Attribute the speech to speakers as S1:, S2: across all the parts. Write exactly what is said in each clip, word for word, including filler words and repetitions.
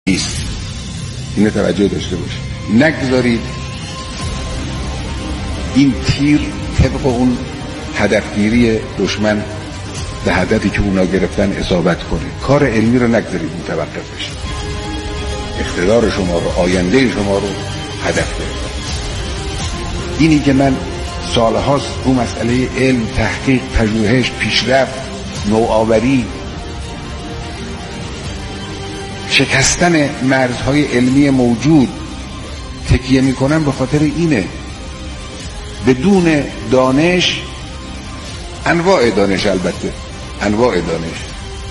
S1: نیست. اینو توجه داشته باشید. نگذارید این تیر طبق اون هدفگیری دشمن به هدفی که اونا گرفتن اصابت کنه. کار علمی رو نگذارید متوقف بشه. اقتدار شما رو، آینده شما رو هدف بگیرید. اینی که من سالهاست رو مسئله علم، تحقیق، پژوهش، پیشرفت، نوآوری، شکستن مرزهای علمی موجود تکیه میکنم به خاطر اینه. بدون دانش، انواع دانش، البته انواع دانش،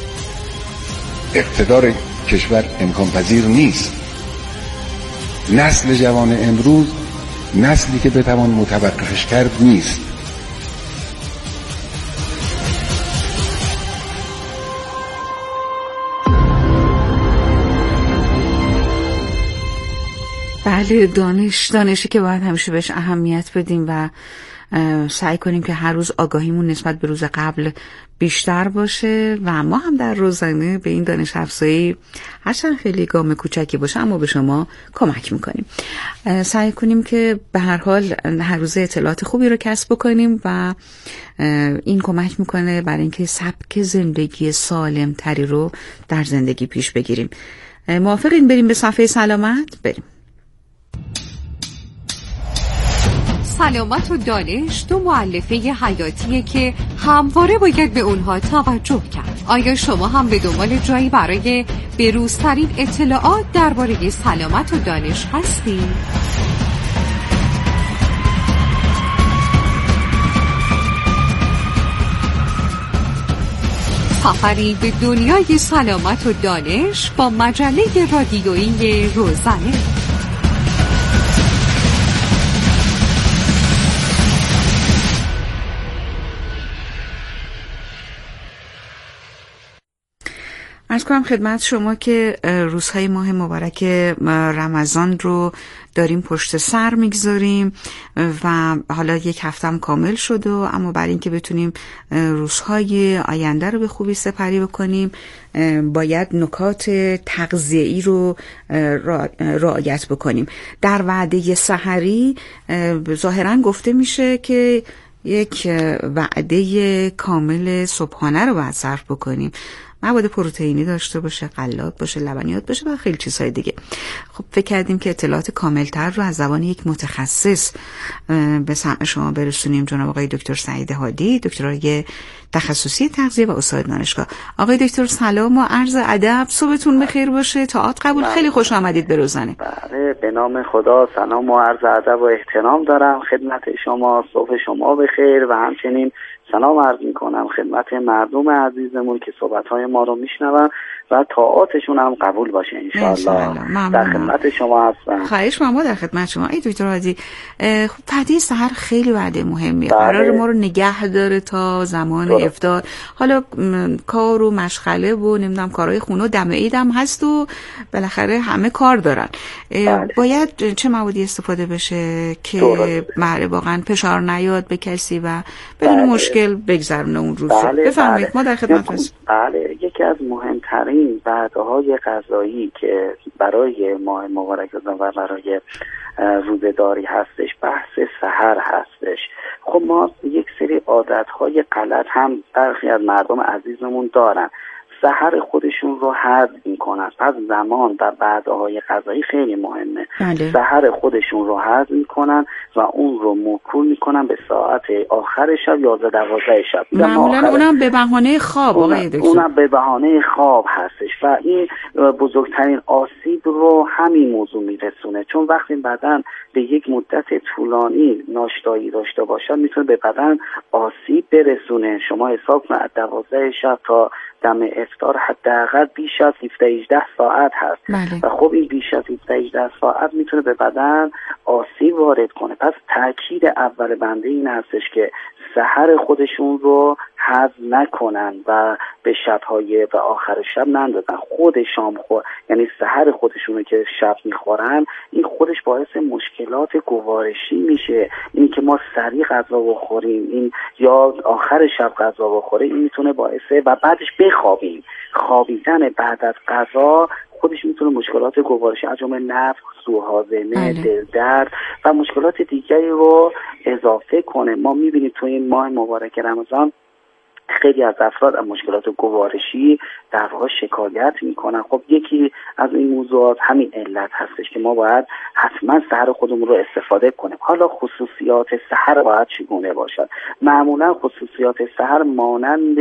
S1: اقتدار کشور امکان پذیر نیست. نسل جوان امروز نسلی که بتوان متوقفش کرد نیست.
S2: بله، دانش دانشی که باید همیشه بهش اهمیت بدیم و سعی کنیم که هر روز آگاهیمون نسبت به روز قبل بیشتر باشه و ما هم در روزانه به این دانش افزایی هرچند خیلی گام کوچکی باشه اما به شما کمک میکنیم. سعی کنیم که به هر حال هر روز اطلاعات خوبی رو کسب بکنیم و این کمک میکنه برای اینکه سبک زندگی سالم تری رو در زندگی پیش بگیریم. موافقین بریم به صفحه سلامت؟ بریم.
S3: سلامت و دانش دو مؤلفه حیاتیه که همواره باید به اونها توجه کرد. آیا شما هم به دنبال جایی برای بروزترین اطلاعات درباره سلامت و دانش هستید؟ سفری به دنیای سلامت و دانش با مجله رادیویی روزانه.
S2: عرض کنم خدمت شما که روزهای ماه مبارک رمضان رو داریم پشت سر میگذاریم و حالا یک هفتم کامل شد و اما برای اینکه بتونیم روزهای آینده رو به خوبی سپری بکنیم باید نکات تغذیه‌ای رو رعایت بکنیم. در وعده سحری ظاهراً گفته میشه که یک وعده کامل صبحانه رو باید صرف بکنیم. مواد پروتئینی داشته باشه، غلات باشه، لبنیات باشه و خیلی چیزهای دیگه. خب فکر کردیم که اطلاعات کاملتر رو از زبان یک متخصص به سمع شما برسونیم. جناب آقای دکتر سعید هادی، دکترای تخصصی تغذیه و استاد دانشگاه. آقای دکتر سلام و عرض ادب، صبحتون بخیر باشه. تئاتر قبول، خیلی خوش آمدید به روزانه.
S4: بله، به نام خدا سلام و عرض ادب و احترام دارم خدمت شما. صبح شما بخیر و همچنین سلام عرض میکنم خدمت مردم عزیزمون که صحبت‌های ما رو میشنون و طاعاتشون هم قبول باشه انشاءالله. در خدمت شما هستم.
S2: خواهش می‌کنم. ما در خدمت شما. ای دکتر هادی، خب وعده سحر خیلی وعده مهمیه. قرار ما رو نگه داره تا زمان داره. افطار. حالا کار و مشغله و نمیدونم کارهای خونه و دم عید هم هست و بالاخره همه کار دارن. بله. باید چه موادی استفاده بشه که بله واقعا فشار نیاد به کسی و بدون بله. مشکل بگذرونه اون روز. بله. بفرمایید. بله. ما در خدمت هستیم.
S4: بله، یکی از مهمترین وعده‌های غذایی که برای ماه مبارک و برای روزه‌داری هستش بحث سحر هستش. خب ما یک سری عادت‌های غلط هم برخی از مردم عزیزمون دارن. سحر خودشون رو هضم میکنن. پس زمان و وعده‌های غذایی خیلی مهمه. بله. سحر خودشون رو هضم میکنن و اون رو موکول میکنن به ساعت آخر شب یازده دوازده شب.
S2: معمولا اونم به بهانه خواب آقای دکتر.
S4: اونم به بهانه خواب هستش و این بزرگترین آسیب رو همین موضوع میرسونه، چون وقتی بدن به یک مدت طولانی ناشتایی داشته باشه میتونه به بدن آسیب برسونه. شما حساب کن از دوازده شب تا دم افطار حداقل بیش از هفده هجده ساعت هست. بله. و خب این بیش از هفده هجده ساعت میتونه به بدن آسیب وارد کنه. پس تاکید اول بنده این هستش که سحر خودشون رو هضم نکنن و به شب‌های و آخر شب نندازن. خود شام خور یعنی سحر خودشون رو که شب میخورن، این خودش باعث مشکلات گوارشی میشه. اینی که ما سریع غذا بخوریم این یا آخر شب غذا بخوریم این میتونه باعث و بعدش بخوابیم. خوابیدن بعد از غذا خودش میتونه مشکلات گوارشی از جمله نفخ، سوهاضمه، دل درد و مشکلات دیگری رو اضافه کنه. ما میبینیم توی این ماه مبارک رمضان خیلی از افراد از مشکلات گوارشی در واقع شکایت میکنن. خب یکی از این موضوعات همین علت هستش که ما باید حتما سحر خودمون رو استفاده کنیم. حالا خصوصیات سحر باید چگونه باشد؟ معمولا خصوصیات سحر مانند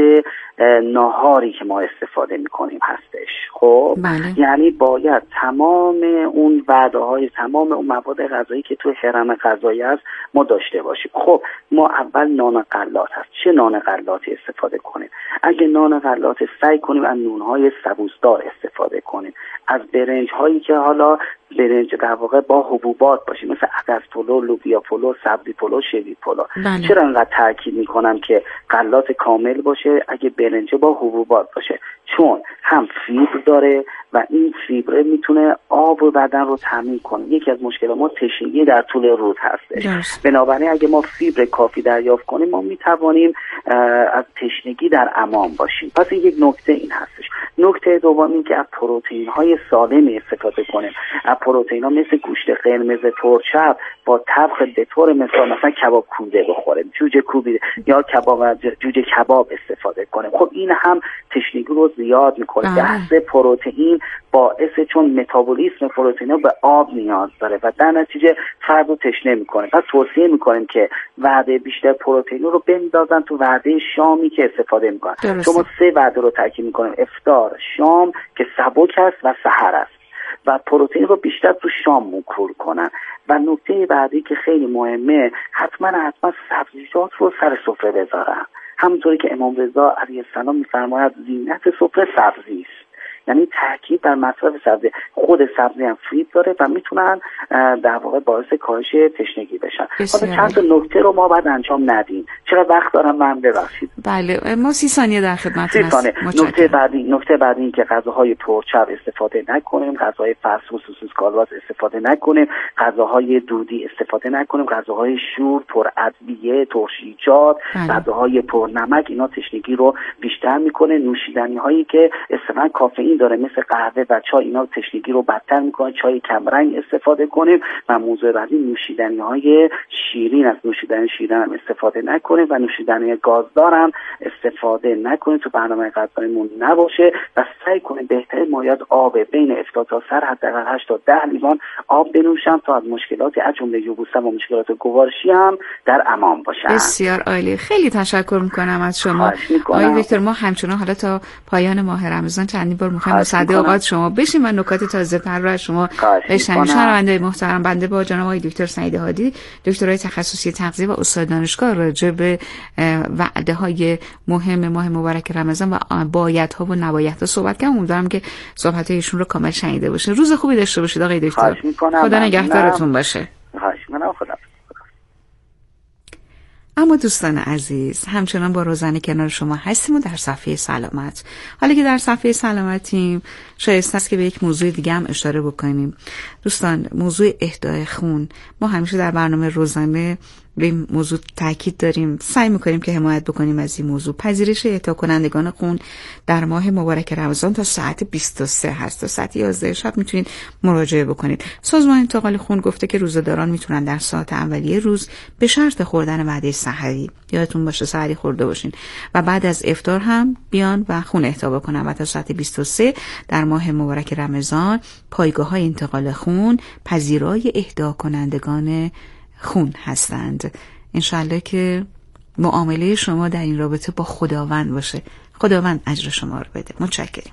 S4: ناهاری که ما استفاده میکنیم هستش. خب
S2: بله.
S4: یعنی باید تمام اون وعده های تمام اون مواد غذایی که تو حرم غذایی است ما داشته باشیم. خب ما اول نان غلات هست. چه نان غلاتی استفاده کنیم؟ اگه نان غلات سعی کنیم از نونهای سبوسدار استفاده کنیم، از برنج هایی که حالا برنج در واقع با حبوبات باشه، مثل عدس پلو، لوبیا پلو، سبزی پلو، شوی پلو.
S2: بله.
S4: چرا انقدر تاکید میکنم که غلات کامل باشه اگه برنج با حبوبات باشه؟ چون هم فیبر داره و این فیبر میتونه آب بدن رو تامین کنه. یکی از مشکلات ما تشنگی در طول روز هستش.
S2: درست.
S4: بنابراین اگه ما فیبر کافی دریافت کنیم ما میتوانیم از تشنگی در امان باشیم. پس این یک نکته این هستش. نکته دوم این که از پروتئین های سالمی استفاده کنیم. از پروتئین ها مثل گوشت قرمز پرچرب با طبخ به طور مثال مثلا کباب کوبیده بخوریم، جوجه کوبیده یا کباب جوجه کباب استفاده کنیم. خب این هم تشنگی رو زیاد میکنه. بحث پروتئین باعث چون متابولیسم پروتئین به آب نیاز داره و در نتیجه فرد رو تشنه میکنه. پس توصیه میکنیم که وعده بیشتر پروتئین رو بندازن تو وعده شامی که استفاده میکنن. شما سه وعده رو تاکید میکنیم: افطار، شام که سبک است و سحر است، و پروتئین رو بیشتر تو شام موکول کنن. و نکته بعدی که خیلی مهمه، حتما حتما سبزیجات رو سر سفره بذارن. همونطوری که امام رضا علیه السلام میفرماید زینت سفره سبزی است. یعنی تاکید بر مصرف سبزی. خود سبزی هم فیبر داره و میتونن در واقع باعث کاهش تشنگی بشن. حالا چند تا نکته رو ما باید انجام ندیم. چرا وقت دارم من ببخشید؟
S2: بله ما سی ثانیه در خدمتتون هستیم.
S4: نکته بعدی نکته بعدی این که غذاهای پرچرب استفاده نکنیم، غذاهای فست فود خصوص کالباس استفاده نکنیم، غذاهای دودی استفاده نکنیم، غذاهای شور، پر ادویه، ترشیجات، غذاهای پرنمک، اینا تشنگی رو بیشتر میکنه. نوشیدنی هایی که استفاده کافئین داره مثل قهوه و چای، اینا تشنگی رو بدتر میکنه. چای کمرنگ استفاده کنیم. و موضوع بعدی نوشیدنی های شیرین، از نوشیدنی شیرین هم استفاده نکنیم و نوشیدنی گازدار هم استفاده نکنیم، تو برنامه غذاییمون نباشه. و سعی کنیم بهترین مایعات آب بین افطار تا سحر حداقل هشت تا ده لیوان آب بنوشن تا از مشکلاتی از جمله یبوست و مشکلات گوارشی هم در امان باشن.
S2: بسیار عالی. خیلی تشکر میکنم از شما آقای دکتر. ما همچنان حالا تا پایان ماه رمضان چندین بار میخوایم مصدق اوقات شما بشیم و نکات تازه تر رو از شما بشنویم. شنونده محترم، بنده با جناب آقای دکتر سعید هادی، دکترای تخصصی تغذیه و استاد دانشگاه، راجع به وعده های مهم ماه مبارک رمضان و بایدها و نبایدها صحبت کردم. امیدوارم که صحبت ایشون رو کامل شنیده باشین. روز خوبی داشته باشید آقای دکتر. خدا نگهدارتون باشه.
S4: خدا.
S2: اما دوستان عزیز، همچنان با روزانه کنار شما هستیم و در صفحه سلامت. حالا که در صفحه سلامتیم، شایسته است که به یک موضوع دیگه هم اشاره بکنیم. دوستان، موضوع اهدای خون. ما همیشه در برنامه روزانه به این موضوع تاکید داریم، سعی میکنیم که حمایت بکنیم از این موضوع. پذیرش اهدا کنندگان خون در ماه مبارک رمضان تا ساعت بیست و سه هست. تا ساعت یازده شب میتونید مراجعه بکنید. سازمان انتقال خون گفته که روزه‌داران میتونن در ساعت اولیه روز به شرط خوردن وعده سحری، یادتون باشه سحری خورده باشین، و بعد از افطار هم بیان و خون اهدا بکنن. و تا ساعت بیست و سه در ماه مبارک رمضان پایگاه‌های انتقال خون پذیرای اهدا کنندگان خون هستند. انشالله که معامله شما در این رابطه با خداوند باشه. خداوند اجر شما رو بده. متشکرم.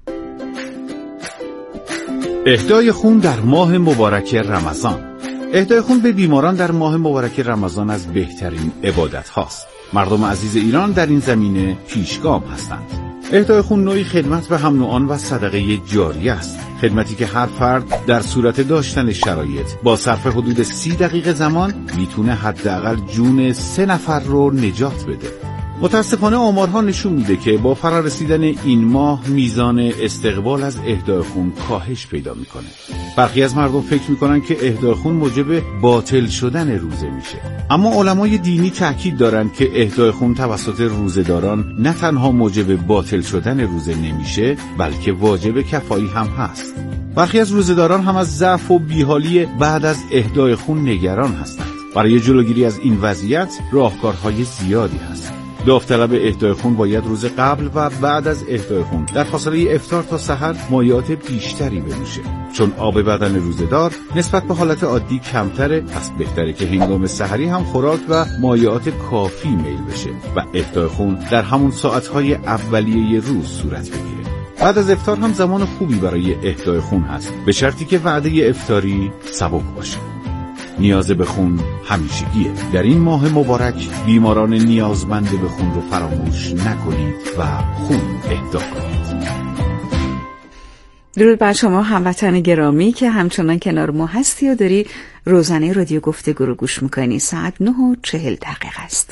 S5: اهدای خون در ماه مبارک رمضان. اهدای خون به بیماران در ماه مبارک رمضان از بهترین عبادت هاست. مردم عزیز ایران در این زمینه پیشگام هستند. اهدای خون نوعی خدمت به هم نوعان و صدقه جاری است. خدمتی که هر فرد در صورت داشتن شرایط با صرف حدود سی دقیقه زمان میتونه حداقل جون سه نفر رو نجات بده. متاسفانه آمارها نشون میده که با فرارسیدن این ماه میزان استقبال از اهدای خون کاهش پیدا میکنه. برخی از مردم فکر میکنن که اهدای خون موجب باطل شدن روزه میشه، اما علمای دینی تاکید دارن که اهدای خون توسط روزه‌داران نه تنها موجب باطل شدن روزه نمیشه، بلکه واجب کفایی هم هست. برخی از روزه‌داران هم از ضعف و بیحالی بعد از اهدای خون نگران هستند. برای جلوگیری از این وضعیت راهکارهای زیادی هست. داوطلب اهدای خون باید روز قبل و بعد از اهدای خون در فاصله افطار تا سحر مایعات بیشتری بنوشه، چون آب بدن روزه‌دار نسبت به حالت عادی کمتره. پس بهتره که هنگام سحری هم خوراک و مایعات کافی میل بشه و اهدای خون در همون ساعتهای اولیه روز صورت بگیره. بعد از افطار هم زمان خوبی برای اهدای خون هست، به شرطی که وعده افطاری سبک باشه. نیاز به خون همیشگیه. در این ماه مبارک بیماران نیازمند به خون رو فراموش نکنید و خون اهدا کنید.
S2: درود بر شما هموطن گرامی که همچنان کنار ما هستی و داری روزانه رادیو گفتگو رو گوش میکنی. ساعت نه و چهل دقیقه است.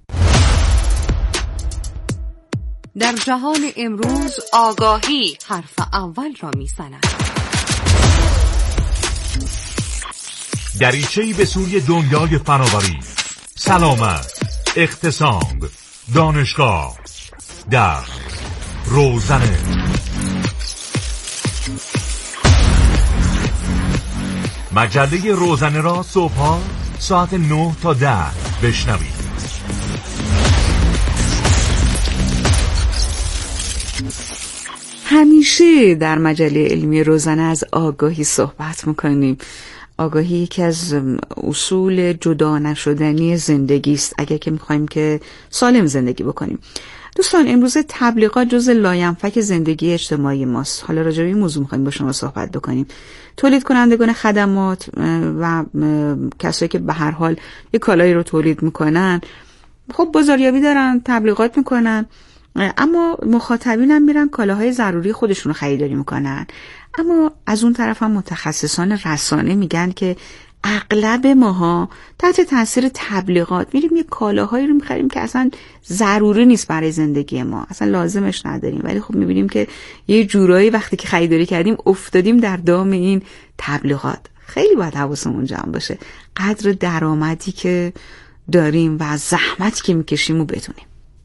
S3: در جهان امروز آگاهی حرف اول را میزند.
S6: دریچه‌ای به سوی دنیای فناوری، سلامت، اقتصاد، دانشگاه در روزنه. مجله روزنه را صبح‌ها ساعت نه تا ده بشنوید.
S2: همیشه در مجله علمی روزنه از آگاهی صحبت میکنیم. آگاهی یکی از اصول جدا نشدنی زندگی است اگر که میخوایم که سالم زندگی بکنیم. دوستان، امروز تبلیغات جزء لاینفک زندگی اجتماعی ماست. حالا راجع به این موضوع میخوایم با شما صحبت بکنیم. تولید کنندگان خدمات و کسایی که به هر حال یک کالایی رو تولید میکنن، خب بازاریابی دارن، تبلیغات میکنن، اما مخاطبین هم میرن کالاهای ضروری خودشون رو خریداری میکنن. اما از اون طرف هم متخصصان رسانه میگن که اغلب ماها تحت تاثیر تبلیغات میریم یه کالاهایی رو میخریم که اصلا ضروری نیست برای زندگی ما، اصلا لازمش نداریم، ولی خب میبینیم که یه جورایی وقتی که خریداری کردیم افتادیم در دام این تبلیغات. خیلی باید حواسمون جمع باشه، قدر درآمدی که داریم و زحمتی که میکشیم رو بدونیم.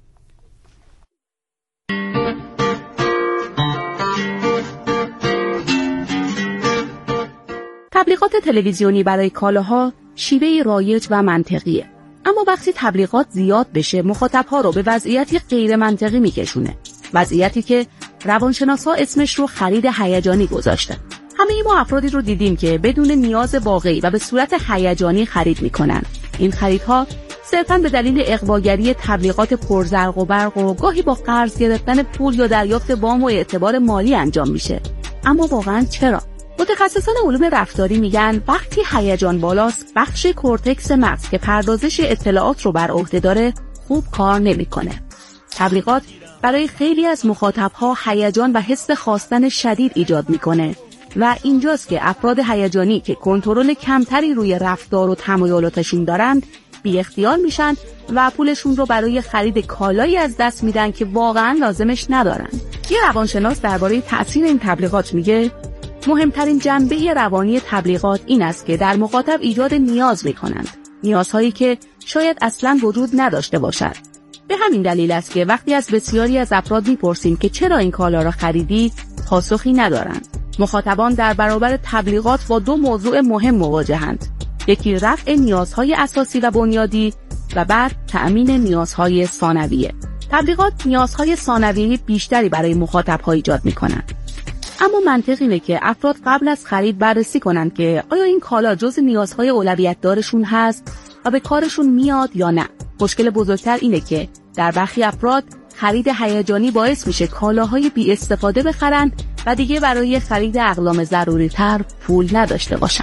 S7: تبلیغات تلویزیونی برای کالاها شیوهی رایج و منطقیه، اما وقتی تبلیغات زیاد بشه مخاطبها رو به وضعیتی غیر منطقی میکشونه، وضعیتی که روانشناسا اسمش رو خرید هیجانی گذاشتن. همه ما افرادی رو دیدیم که بدون نیاز واقعی و به صورت هیجانی خرید میکنن. این خریدها صرفاً به دلیل اغواگری تبلیغات پرزرق و برق و گاهی با قرض گرفتن پول یا دریافت وام و اعتبار مالی انجام میشه. اما واقعاً چرا؟ متخصصان علوم رفتاری میگن وقتی هیجان بالاست، بخش کورتکس مغز که پردازش اطلاعات رو بر عهده داره خوب کار نمیکنه. تبلیغات برای خیلی از مخاطبها هیجان و حس خواستن شدید ایجاد میکنه و اینجاست که افراد هیجانی که کنترل کمتری روی رفتار و تمایلاتشون دارند بی اختیار میشن و پولشون رو برای خرید کالایی از دست میدن که واقعا لازمش ندارن. یه روانشناس درباره تأثیر این تبلیغات میگه مهمترین جنبه روانی تبلیغات این است که در مخاطب ایجاد نیاز میکنند، نیازهایی که شاید اصلاً وجود نداشته باشد. به همین دلیل است که وقتی از بسیاری از افراد میپرسیم که چرا این کالا را خریدی، پاسخی ندارند. مخاطبان در برابر تبلیغات با دو موضوع مهم مواجهند: یکی رفع نیازهای اساسی و بنیادی و بعد تأمین نیازهای ثانویه. تبلیغات نیازهای ثانویه بیشتری برای مخاطب‌ها ایجاد می‌کنند. اما منطق اینه که افراد قبل از خرید بررسی کنند که آیا این کالا جز نیازهای اولویت دارشون هست و به کارشون میاد یا نه. مشکل بزرگتر اینه که در برخی افراد خرید هیجانی باعث میشه کالاهای بی استفاده بخرن و دیگه برای خرید اقلام ضروری تر پول نداشته باشن.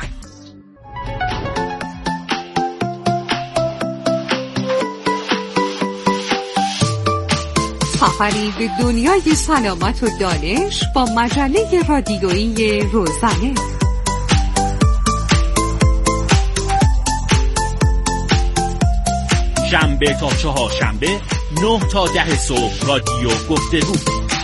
S3: سفری به دنیای سلامت و دانش با مجله رادیویی روزنه.
S8: شنبه تا چهارشنبه نه تا ده صبح رادیو گفتگو.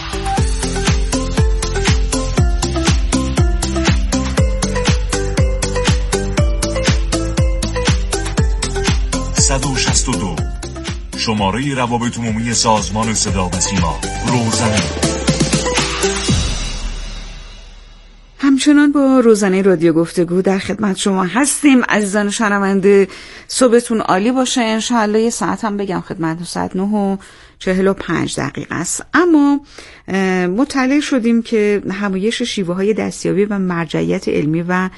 S6: صد و شصت و دو شماره روابط عمومی سازمان صدا و سیما روزنه.
S2: همچنان با روزنه رادیو گفتگو در خدمت شما هستیم. عزیزان شنونده صبحتون عالی باشه. انشاءالله یه ساعت هم بگم خدمتتون، ساعت نه و چهل و پنج دقیقه است. اما مطلع شدیم که همایش شیوه های دستیابی و مرجعیت علمی و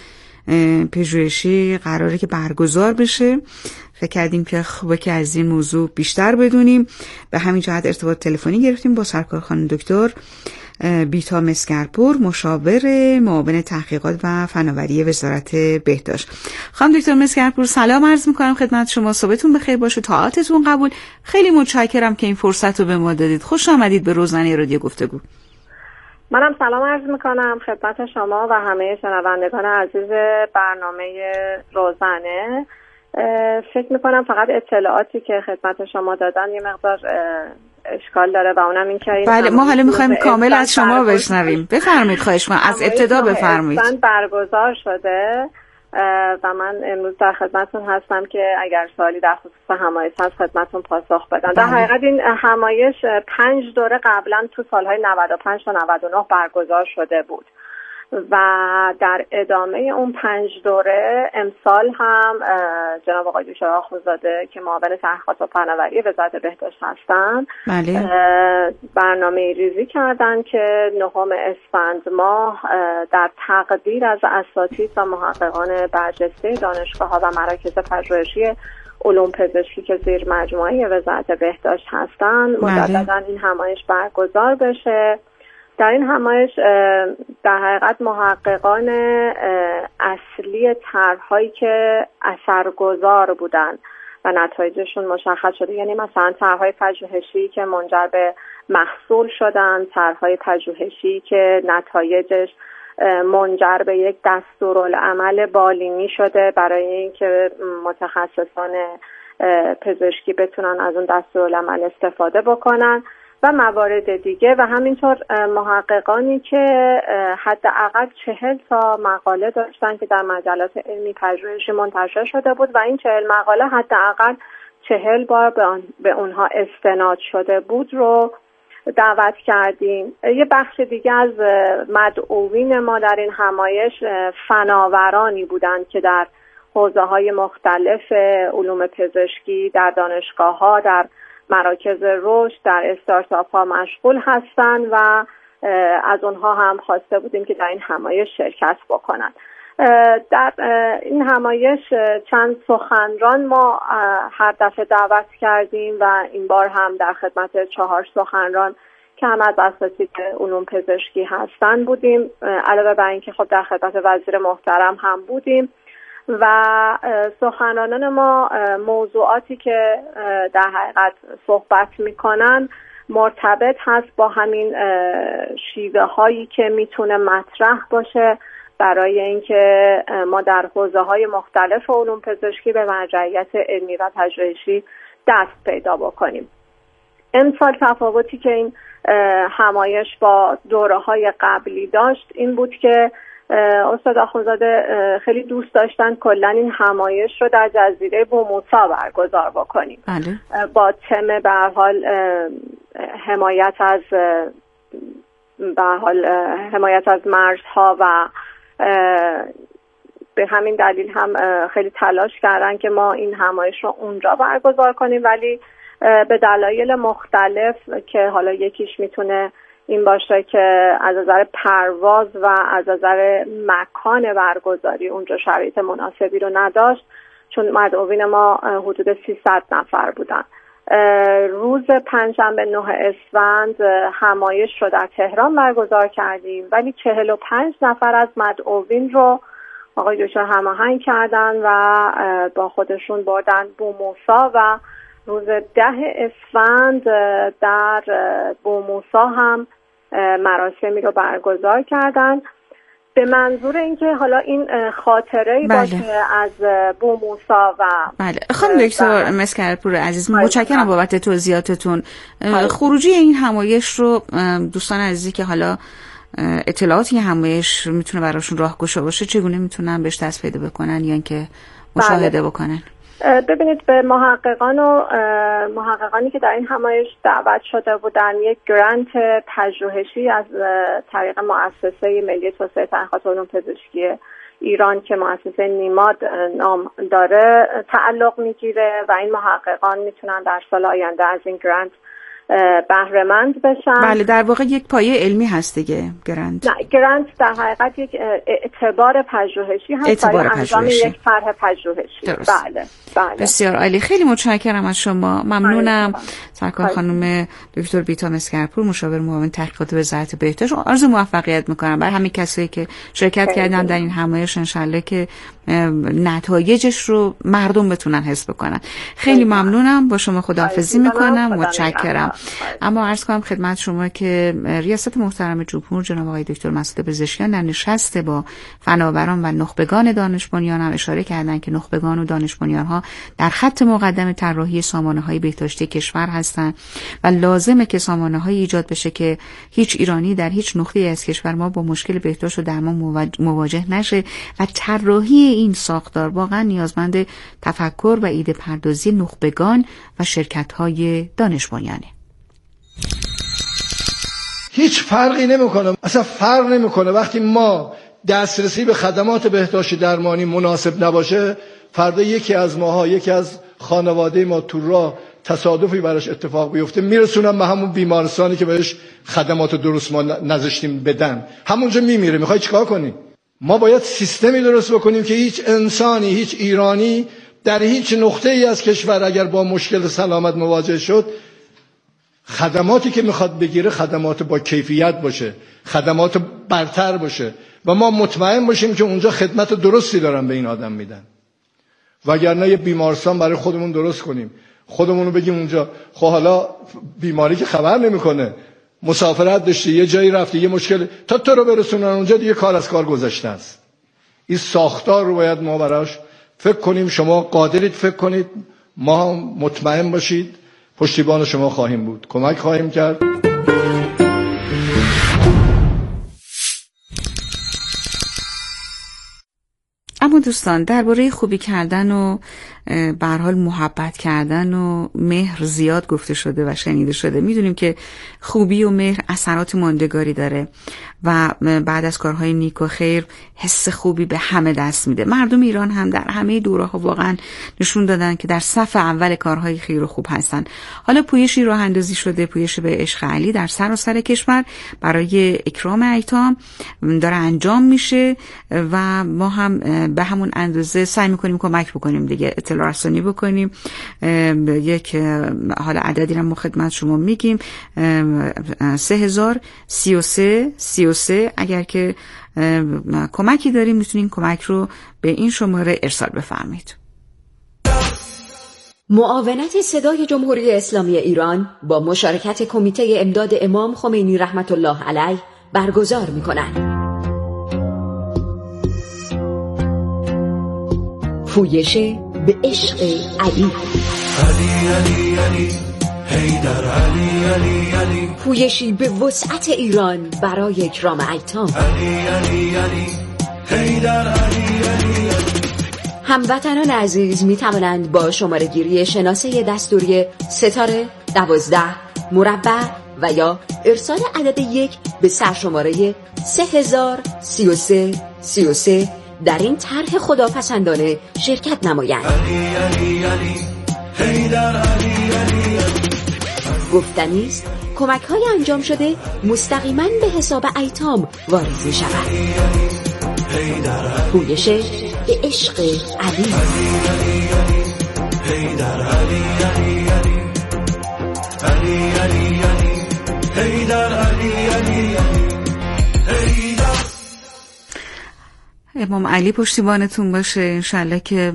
S2: پژوهشی قراره که برگزار بشه. فکر کردیم که خوبه که از این موضوع بیشتر بدونیم. به همین جهت ارتباط تلفنی گرفتیم با سرکار خانم دکتر بیتا مسگرپور، مشاور معاون تحقیقات و فناوری وزارت بهداشت. خانم دکتر مسگرپور سلام عرض میکنم خدمت شما. صبحتون بخیر باشه، طاعتتون قبول. خیلی متشکرم که این فرصت رو به ما دادید. خوش آمدید به روزنه رادیو گفتگو.
S9: منم سلام عرض میکنم خدمت شما و همه شنوندگان عزیز برنامه روزنه. فکر میکنم فقط اطلاعاتی که خدمت شما دادن یه مقدار اشکال داره و اونم این که
S2: بله ما حالا میخوایم کامل از شما بشنویم. بفرمایید، خواهش میکنم از ابتدا بفرمایید.
S9: من برگزار شده و من امروز در خدمتتون هستم که اگر سوالی در خصوص همایش هست خدمتتون پاسخ بدم. در حقیقت این همایش پنج دوره قبلا تو سالهای نود و پنج تا نود و نه برگزار شده بود و در ادامه اون پنج دوره امسال هم جناب آقای دکتر آخوندزاده که معاون تحقیقات و فناوری وزارت بهداشت هستن بله. برنامه ریزی کردن که نهم اسفند ماه در تقدیر از اساتید و محققان برجسته دانشگاه‌ها و مراکز پژوهشی علوم پزشکی که زیر مجموعه وزارت بهداشت هستن مجددا این همایش برگزار بشه. در این همایش در حقیقت محققان اصلی طرح‌هایی که اثرگذار بودن و نتایجشون مشخص شده، یعنی مثلا طرح‌های پژوهشی که منجر به محصول شدن، طرح‌های پژوهشی که نتایجش منجر به یک دستورالعمل بالینی شده برای اینکه متخصصان پزشکی بتونن از اون دستورالعمل استفاده بکنن و موارد دیگه و همینطور محققانی که حداقل چهل تا مقاله داشتن که در مجلات علمی پژوهشی منتشر شده بود و این چهل مقاله حداقل چهل بار به, آن به اونها استناد شده بود رو دعوت کردیم. یه بخش دیگه از مدعوین ما در این همایش فناورانی بودند که در حوزه‌های مختلف علوم پزشکی، در دانشگاه‌ها، در مراکز رشد، در استارتاپ ها مشغول هستند و از اونها هم خواسته بودیم که در این همایش شرکت بکنند. در این همایش چند سخنران ما هر دفعه دعوت کردیم و این بار هم در خدمت چهار سخنران که هم از اساتید علوم پزشکی هستند بودیم، علاوه بر اینکه خب در خدمت وزیر محترم هم بودیم و سخنرانان ما موضوعاتی که در حقیقت صحبت میکنن مرتبط هست با همین شیوه هایی که میتونه مطرح باشه برای اینکه ما در حوزه های مختلف علوم پزشکی به مرجعیت علمی و پژوهشی دست پیدا بکنیم. امسال تفاوتی که این همایش با دوره های قبلی داشت این بود که استاد آخوندزاده خیلی دوست داشتن کلا این همایش رو در جزیره بوموسا برگزار بکنیم بله. با تم به هر حال حمایت از به هر حال حمایت از مرزها و به همین دلیل هم خیلی تلاش کردن که ما این همایش رو اونجا برگزار کنیم، ولی به دلایل مختلف که حالا یکیش میتونه این باشه که از نظر پرواز و از نظر مکان برگزاری اونجا شرایط مناسبی رو نداشت، چون مدعوین ما حدود سیصد نفر بودن. روز پنجشنبه نه اسفند همایش رو در تهران برگزار کردیم، ولی چهل و پنج نفر از مدعوین رو آقای دکتر هماهنگ کردن و با خودشون بردن بوموسا و روز ده اسفند در بوموسا هم مراسمی رو برگزار کردن. به منظور اینکه حالا این خاطره
S2: بله.
S9: باشه از بو موسا و
S2: بله. خانم دکتر مسکرپور عزیز، متشکرم بابت توضیحاتتون. خروجی این همایش رو دوستان عزیزی که حالا اطلاعاتی همایش میتونه براشون راهگشا باشه چگونه میتونن بهش دست پیدا بکنن یا اینکه مشاهده بله. بکنن؟
S9: ببینید به محققان و محققانی که در این همایش دعوت شده بودن یک گرانت پژوهشی از طریق مؤسسه ملی توسعه تحقیقات علوم پزشکی ایران که مؤسسه نیماد نام داره تعلق میگیره و این محققان میتونن در سال آینده از این گرانت بهره مند بشن.
S2: بله در واقع یک پایه علمی هست دیگه گرانت.
S9: نه گرانت در حقیقت یک اعتبار پژوهشی هست برای انجام یک طرح پژوهشی. بله بله.
S2: بسیار عالی، خیلی متشکرم از شما. ممنونم. سرکار خانم دکتر بیتا مسکرپور، مشاور معاون تحقیقات وزارت بهداشت. آرزو موفقیت میکنم برای همه کسایی که شرکت کردن در این همایش، انشالله که نتایجش رو مردم بتونن حس بکنن. خیلی ممنونم، با شما خداحافظی میکنم، متشکرم. اما عرض کنم خدمت شما که ریاست محترم جمهور جناب آقای دکتر مسعود پزشکیان در نشست با فناوران و نخبگان دانش بنیان هم اشاره کردن که نخبگان و دانش بنیان ها در خط مقدم طراحی سامانه های بهداشتی کشور هستند و لازمه که سامانه های ایجاد بشه که هیچ ایرانی در هیچ نقطه‌ای از کشور ما با مشکل بهداشت و درمان مواجه نشه و طراحی این ساختار واقعا نیازمند تفکر و ایده پردازی نخبگان و شرکت‌های دانش بنیانه.
S10: هیچ فرقی نمیکنه، اصلا فرق نمیکنه وقتی ما دسترسی به خدمات بهداشتی درمانی مناسب نباشه، فردا یکی از ماها، یکی از خانواده ما تو راه تصادفی براش اتفاق بیفته، میرسونم به همون بیمارستانی که بهش خدمات درست ما نذاشتیم بدن، همونجا میمیره. میخوای چیکار کنی؟ ما باید سیستمی درست بکنیم که هیچ انسانی، هیچ ایرانی در هیچ نقطه ای از کشور اگر با مشکل سلامت مواجه شد، خدماتی که میخواد بگیره خدمات با کیفیت باشه، خدمات برتر باشه و ما مطمئن باشیم که اونجا خدمت درستی دارن به این آدم میدن. وگرنه یه بیمارستان برای خودمون درست کنیم، خودمون رو بگیم اونجا خب حالا بیماری که خبر نمیکنه، مسافرت داشتی، یه جایی رفتی، یه مشکل، تا تو رو برسونن اونجا دیگه کار از کار گذشته است. این ساختار رو باید ما براش فکر کنیم. شما قادرید فکر کنید، ما مطمئن باشید پشتیبان شما خواهیم بود، کمک خواهیم کرد.
S2: اما دوستان درباره خوبی کردن و به هر حال محبت کردن و مهر زیاد گفته شده و شنیده شده. میدونیم که خوبی و مهر اثرات ماندگاری داره و بعد از کارهای نیک و خیر حس خوبی به همه دست میده. مردم ایران هم در همه دوره‌ها واقعا نشون دادن که در صف اول کارهای خیر و خوب هستن. حالا پویشی راه اندازی شده، پویش به عشق علی در سراسر کشور برای اکرام ایتام داره انجام میشه و ما هم به همون اندازه سعی میکنیم کمک بکنیم دیگه، اطلاع رسانی بکنیم. یک حالا عددی رو ما خدمت شما میگیم، سه هزار سی و سه سی و سه. اگر که کمکی داریم میتونین کمک رو به این شماره ارسال بفرمایید.
S11: معاونت صدای جمهوری اسلامی ایران با مشارکت کمیته امداد امام خمینی رحمت الله علیه برگزار میکنند. پویش به عشق علی.
S12: علی علی علی حیدر علی علی علی.
S11: پویشی به وسعت ایران برای اکرام ایتام.
S12: علی علی علی حیدر علی علی علی.
S11: هموطنان عزیز می توانند با شماره گیری شناسه دستوری ستاره دوازده مربع و یا ارسال عدد یک به سرشماره سه هزار سی و سه سی و سه در این طرح خداپسندانه شرکت نمایند.
S12: علی علی علی حیدر علی علی علی.
S11: گفتنی است کمک های انجام شده مستقیما به حساب ایتام وارد می شود. پویش به عشق علی.
S12: حیدر علی علی علی علی علی علی حیدر علی علی علی.
S2: امام علی پشتیبانتون باشه. انشالله که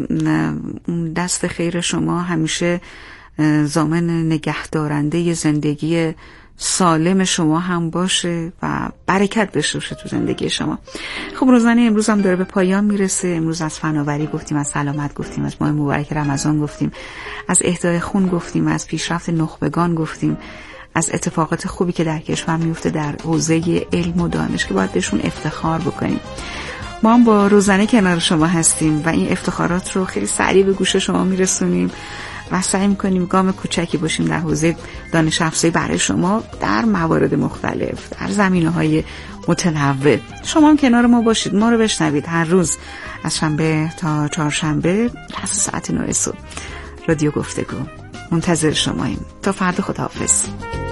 S2: دست خیر شما همیشه ضامن نگهدارنده زندگی سالم شما هم باشه و برکت داشته باشه تو زندگی شما. خب روزانه امروز هم داره به پایان میرسه. امروز از فناوری گفتیم، از سلامت گفتیم، از ماه مبارک رمضان گفتیم، از اهدای خون گفتیم، از پیشرفت نخبگان گفتیم، از اتفاقات خوبی که در کشور میفته در حوزه علم و دانش که باید بهشون افتخار بکنیم. ما هم با روزانه کنار شما هستیم و این افتخارات رو خیلی سریع به گوش شما میرسونیم و سعی میکنیم گام کوچکی باشیم در حوزه دانش افزایی برای شما در موارد مختلف، در زمینه‌های متنوع. شما هم کنار ما باشید، ما رو بشنوید هر روز از شنبه تا چهارشنبه تا ساعت نه صبح. رادیو گفتگو منتظر شماییم. تا فردا، خداحافظ.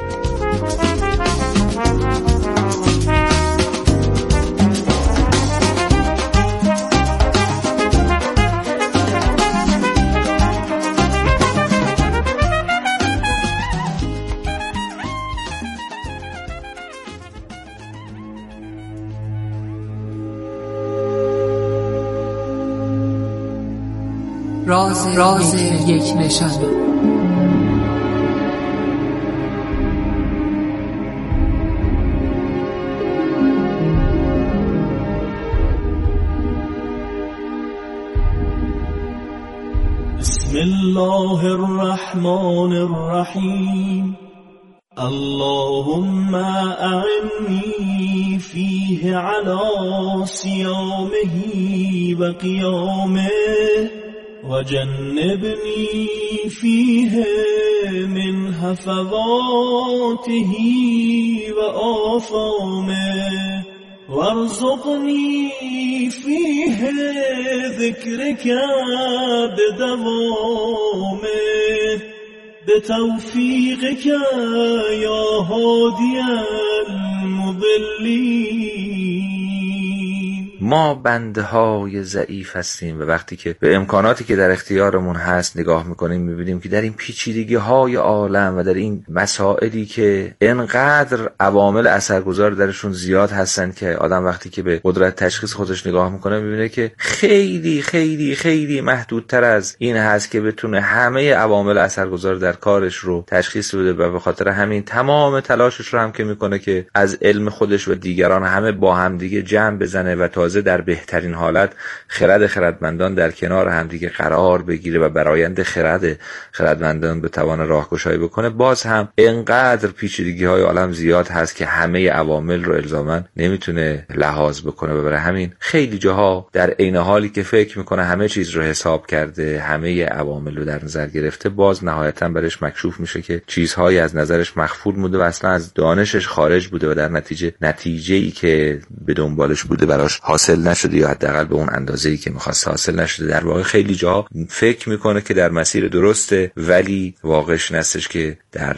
S3: راز, راز یک نشانه.
S12: بسم الله الرحمن الرحیم. اللهم اعني فيه على صيامه وقيامه وجنبني فيه من هفواته وآثامه وارزقني فيه ذكرك بدوامه بتوفيقك يا هادي المضلين.
S13: ما بنده های ضعیف هستیم و وقتی که به امکاناتی که در اختیارمون هست نگاه میکنیم میبینیم که در این پیچیدگی های عالم و در این مسائلی که انقدر عوامل اثرگذار درشون زیاد هستن که آدم وقتی که به قدرت تشخیص خودش نگاه میکنه میبینه که خیلی خیلی خیلی محدودتر از این هست که بتونه همه عوامل اثرگذار در کارش رو تشخیص بده و به خاطر همین تمام تلاشش رو هم که میکنه که از علم خودش و دیگران همه با هم دیگه جمع بزنه و تازه در بهترین حالت خرد خردمندان در کنار همدیگه قرار بگیره و برآیند خرد خردمندان به توان راهگشایی بکنه، باز هم انقدر پیچیدگی های عالم زیاد هست که همه عوامل رو الزاما نمیتونه لحاظ بکنه و برای همین خیلی جاها در عین حالی که فکر میکنه همه چیز رو حساب کرده، همه عوامل رو در نظر گرفته، باز نهایتا برش مکشوف میشه که چیزهایی از نظرش مخفول بوده و اصلا از دانشش خارج بوده و در نتیجه نتیجه‌ای که به دنبالش بوده براش حاصل نشده یا حداقل به اون اندازه‌ای که می‌خواست حاصل نشده. در واقع خیلی جاها فکر میکنه که در مسیر درسته ولی واقعش نستش که در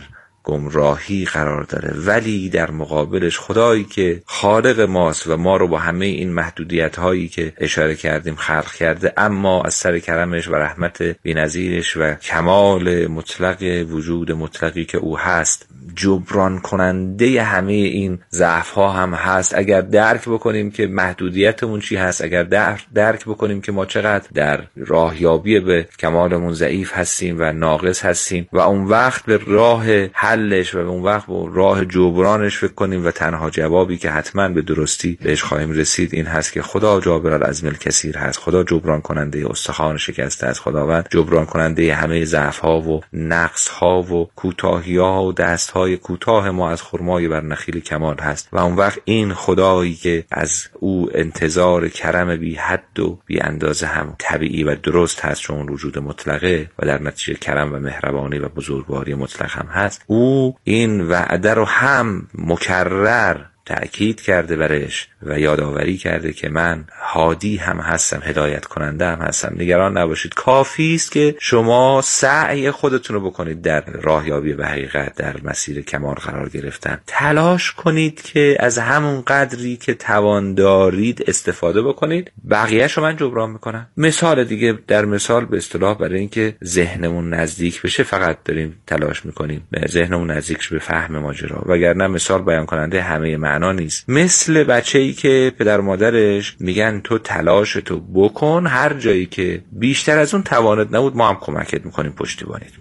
S13: گمراهی قرار داره، ولی در مقابلش خدایی که خالق ماست و ما رو با همه این محدودیت هایی که اشاره کردیم خلق کرده، اما از سر کرمش و رحمت بی‌نظیرش و کمال مطلق وجود مطلقی که او هست جبران کننده همه این ضعف ها هم هست. اگر درک بکنیم که محدودیتمون چی هست، اگر درک بکنیم که ما چقدر در راهیابی به کمالمون ضعیف هستیم و ناقص هستیم و اون وقت به راه حلش و اون وقت به راه جبرانش فکر کنیم و تنها جوابی که حتما به درستی بهش خواهیم رسید این هست که خدا جابر العظم الکثیر هست. خدا جبران کننده استخوان شکسته است. خداوند جبران کننده همه ضعف ها و نقص ها و کوتاهی ها و دست های کوتاه ما از خرمای بر نخیل کمال هست و اون وقت این خدایی که از او انتظار کرم بی حد و بی اندازه هم طبیعی و درست هست چون وجود مطلقه و در نتیجه کرم و مهربانی و بزرگواری مطلق هم هست، او این وعده رو هم مکرر تأکید کرده برش و یادآوری کرده که من هادی هم هستم، هدایت کننده هم هستم. نگران نباشید، کافی است که شما سعی خودتون رو بکنید در راهیابی به حقیقت، در مسیر کمال قرار گرفتن. تلاش کنید که از همون قدری که توان دارید استفاده بکنید. بقیه‌شو من جبران میکنم. مثال دیگه در مثال به اصطلاح برای اینکه ذهنمون نزدیک بشه فقط داریم تلاش میکنیم به ذهنمون نزدیک شه به فهم ماجرا، وگرنه مثال بیان کننده همه معنا نیست. مثل بچه‌ای که پدر مادرش میگن تو تلاشتو بکن، هر جایی که بیشتر از اون توانت نبود ما هم کمکت میکنیم، پشتیبانیت میکنیم.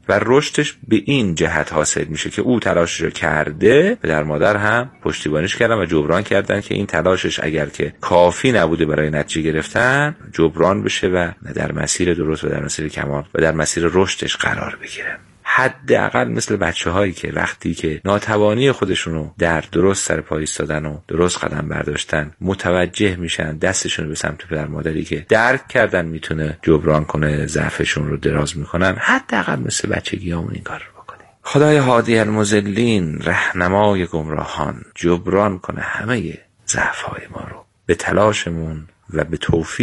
S13: و رشدش به این جهت حاصل میشه که او تلاشش رو کرده، پدر مادر هم پشتیبانیش کردن و جبران کردن که این تلاشش اگر که کافی نبوده برای نتیجه گرفتن جبران بشه و در مسیر درست و در مسیر کمال و در مسیر رشدش قرار بگیره. حداقل مثل بچه‌هایی که وقتی که ناتوانی خودشونو در درست سر پا ایستادن و درست قدم برداشتن متوجه میشن، دستشون به سمت پدر مادری که درک کردن میتونه جبران کنه ضعفشون رو دراز میکنن، حداقل مثل بچگیامون این کار رو بکنه. خدای هادی المضلین، رهنمای گمراهان، جبران کنه همه ضعف‌های ما رو به تلاشمون و به توفیق